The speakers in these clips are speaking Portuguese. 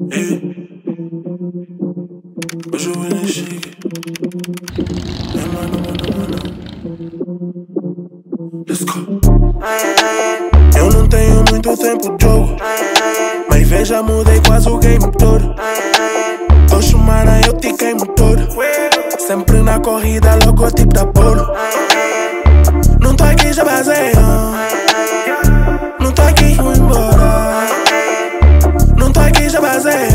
Ei, hoje eu vim chique. Mano. Let's go. Eu não tenho muito tempo de jogo, mas veja, mudei quase o game todo. Tô chumara, eu te queimo todo. Sempre na corrida, logotipo da Polo. Não tô aqui, já basei. Não tô aqui, vou embora. Não tô aqui, já basei.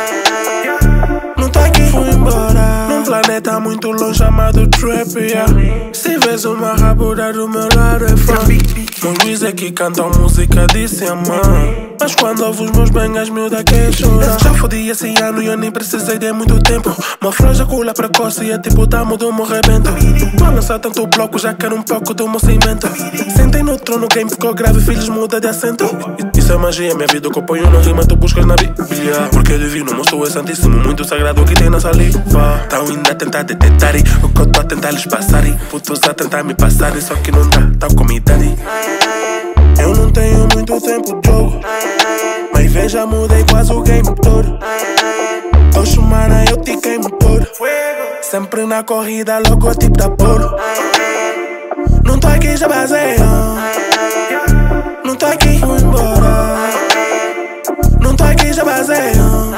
Não tô aqui, vou embora. Num planeta muito longe chamado Trap, yeah. Se vês uma rabuda do meu lado é fã. Meu Luiz é que cantam música disse a mãe, mas quando ouvo os meus bem as miúdas querem chorar. Já fodi esse ano e eu nem precisei de muito tempo. Uma froja cula precoce e é tipo tamo do meu rebento. Tô lançar tanto bloco, já quero um pouco do meu cimento. Sentem no trono, o game ficou grave, filhos muda de assento. Isso é magia, minha vida que eu ponho na rima, tu buscas na Bíblia. Porque é divino, mostrou é santíssimo, muito sagrado que tem na saliva. Tão ainda a tentar detectar o que eu tô a tentar lhes passar. Putos a tentar me passar, só que não dá, tal como idade. Eu não tenho muito tempo de jogo, mas veja, mudei quase o game todo. Tô chumara, eu te queimo todo. Sempre na corrida, logotipo da Polo. Não tô aqui, já basei. Não tô aqui, vou embora. Não tô aqui, já basei.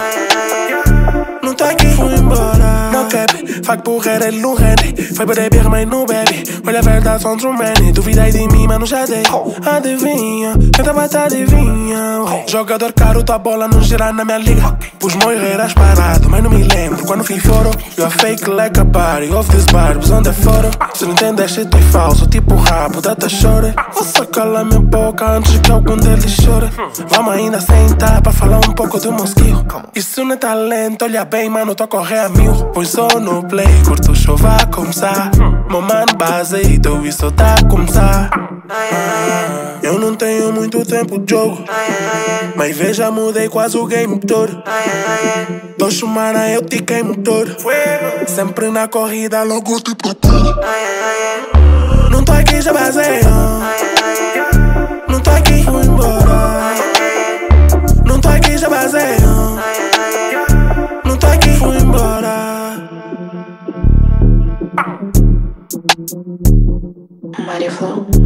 Não tô aqui, vou embora. No cap, fuck porreira, ele não rende. Foi pra beber, mas não bebe. Olha a verdade, são true man. Duvidei de mim, mas não já dei. Adivinha, tenta matar, adivinha. Jogador caro, tua bola não gira na minha liga. Pus moireiras parado, mas não me lembro quando fui fora. You are fake like a party of these barbs on the photo. Se não entendeste, tu é falso, tipo rabo da chora. Vou só calar minha boca antes que algum deles chore. Vamos ainda sentar pra falar um pouco do mosquito. Isso não é talento, olha bem, mano, tô a correr a mil. Pois só no play, curto o show vai começar. Meu mano baseado, isso tá a começar. Eu não tenho muito tempo de jogo, mas veja, mudei quase o game todo. Tô chumara, eu te queimo todo. Sempre na corrida, logo tipo da Polo. Não tô aqui, já basei. Não tô aqui, vou embora. Não tô aqui, já basei. Não tô aqui, vou embora. Maria Flow.